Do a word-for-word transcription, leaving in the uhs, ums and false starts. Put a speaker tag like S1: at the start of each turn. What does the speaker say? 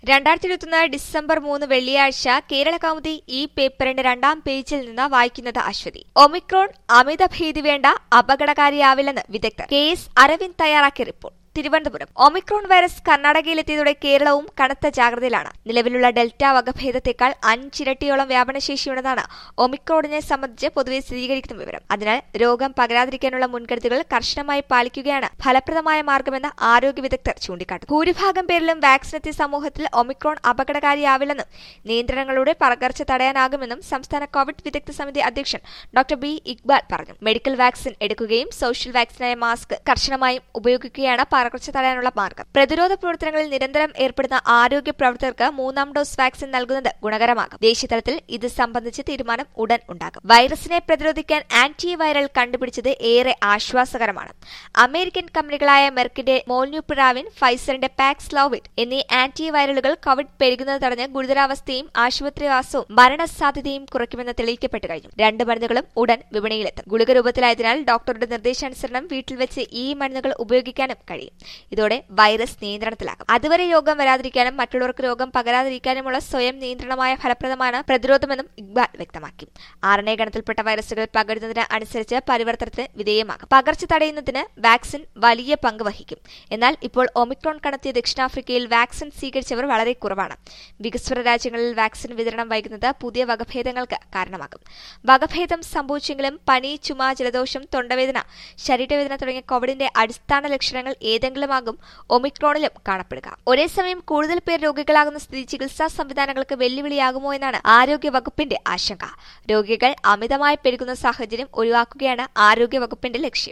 S1: രണ്ടായിരത്തി ഇരുപത്തിയൊന്ന് ഡിസംബർ മൂന്ന് വെള്ളിയാഴ്ച കേരള കൗമുദി ഈ പേപ്പറിന്റെ രണ്ടാം പേജിൽ നിന്ന് വായിക്കുന്നത് അശ്വതി. ഒമിക്രോൺ അമിത ഭീതി വേണ്ട, അപകടകാരിയാവില്ലെന്ന് വിദഗ്ധർ. കെ എസ് അരവിന്ദ് തയ്യാറാക്കിയ റിപ്പോർട്ട്. തിരുവനന്തപുരം. ഒമിക്രോൺ വൈറസ് കർണാടകയിലെത്തിയതോടെ കേരളവും കനത്ത ജാഗ്രതയിലാണ്. നിലവിലുള്ള ഡെൽറ്റ വകഭേദത്തെക്കാൾ അഞ്ചിരട്ടിയോളം വ്യാപനശേഷിയുണ്ടെന്നാണ് ഒമിക്രോണിനെ സംബന്ധിച്ച് പൊതുവെ സ്ഥിരീകരിക്കുന്ന വിവരം. അതിനാൽ രോഗം പകരാതിരിക്കാനുള്ള മുൻകരുതലുകൾ കർശനമായി പാലിക്കുകയാണ് ഫലപ്രദമായ മാർഗമെന്ന് ആരോഗ്യ വിദഗ്ധർ ചൂണ്ടിക്കാട്ടുന്നു. ഭൂരിഭാഗം പേരിലും വാക്സിനെത്തിയ സമൂഹത്തിൽ ഒമിക്രോൺ അപകടകാരിയാവില്ലെന്നും നിയന്ത്രണങ്ങളുടെ പകർച്ച തടയാനാകുമെന്നും സംസ്ഥാന കോവിഡ് വിദഗ്ധ സമിതി അധ്യക്ഷൻ ഡോക്ടർ ബി ഇക്ബാൽ പറഞ്ഞു. മെഡിക്കൽ വാക്സിൻ എടുക്കുകയും സോഷ്യൽ വാക്സിനായ മാസ്ക് കർശനമായും ഉപയോഗിക്കുകയാണ് പകർച്ച തടയാനുള്ള മാർഗം. പ്രതിരോധ പ്രവർത്തനങ്ങളിൽ നിരന്തരം ഏർപ്പെടുന്ന ആരോഗ്യ പ്രവർത്തകർക്ക് മൂന്നാം ഡോസ് വാക്സിൻ നൽകുന്നത് ഗുണകരമാകും. ദേശീയതലത്തിൽ ഇത് സംബന്ധിച്ച് തീരുമാനം ഉടൻ ഉണ്ടാകും. വൈറസിനെ പ്രതിരോധിക്കാൻ ആന്റിവൈറൽ കണ്ടുപിടിച്ചത് ഏറെ ആശ്വാസകരമാണ്. അമേരിക്കൻ കമ്പനികളായ മെർക്കിന്റെ മോൾന്യൂപിറാവിൻ, ഫൈസറിന്റെ പാക്സ്ലോവിഡ് എന്നീ ആന്റിവൈറലുകൾ കോവിഡ് പെരുകുന്നത് തടഞ്ഞ് ഗുരുതരാവസ്ഥയും ആശുപത്രിവാസവും മരണസാധ്യതയും കുറയ്ക്കുമെന്ന് തെളിയിക്കപ്പെട്ടു കഴിഞ്ഞു. രണ്ട് മരുന്നുകളും ഉടൻ വിപണിയിലെത്തും. ഗുളിക രൂപത്തിലായതിനാൽ ഡോക്ടറുടെ നിർദ്ദേശാനുസരണം വീട്ടിൽ വെച്ച് ഈ മരുന്നുകൾ ഉപയോഗിക്കാനും കഴിയും. ഇതോടെ വൈറസ് നിയന്ത്രണത്തിലാകും. അതുവരെ രോഗം വരാതിരിക്കാനും മറ്റുള്ളവർക്ക് രോഗം പകരാതിരിക്കാനുമുള്ള സ്വയം നിയന്ത്രണമായ ഫലപ്രദമാണ് പ്രതിരോധമെന്നും ഇക്ബാൽ വ്യക്തമാക്കി. ആർ എൻ എ ഗണത്തിൽപ്പെട്ട വൈറസുകൾ പകരുന്നതിന് അനുസരിച്ച് പരിവർത്തനത്തിന് വിധേയമാകും. പകർച്ച തടയുന്നതിന് വാക്സിൻ വലിയ പങ്ക് വഹിക്കും. എന്നാൽ ഇപ്പോൾ ഒമിക്രോൺ കണ്ടെത്തിയ ദക്ഷിണാഫ്രിക്കയിൽ വാക്സിൻ സ്വീകരിച്ചവർ വളരെ കുറവാണ്. വികസ്വര രാജ്യങ്ങളിൽ വാക്സിൻ വിതരണം വൈകുന്നത് പുതിയ വകഭേദങ്ങൾക്ക് കാരണമാകും. വകഭേദം സംഭവിച്ചെങ്കിലും പനി, ചുമ, ജലദോഷം, തൊണ്ടവേദന, ശരീരവേദന തുടങ്ങിയ കോവിഡിന്റെ അടിസ്ഥാന ലക്ഷണങ്ങൾ ഏതെങ്കിലുമാകും ഒമിക്രോണിലും കാണപ്പെടുക. ഒരേസമയം കൂടുതൽ പേർ രോഗികളാകുന്ന സ്ഥിതി ചികിത്സാ സംവിധാനങ്ങൾക്ക് വെല്ലുവിളിയാകുമോ എന്നാണ് ആരോഗ്യ വകുപ്പിന്റെ ആശങ്ക. രോഗികൾ അമിതമായി പെരുകുന്ന സാഹചര്യം ഒഴിവാക്കുകയാണ് ആരോഗ്യ വകുപ്പിന്റെ ലക്ഷ്യം.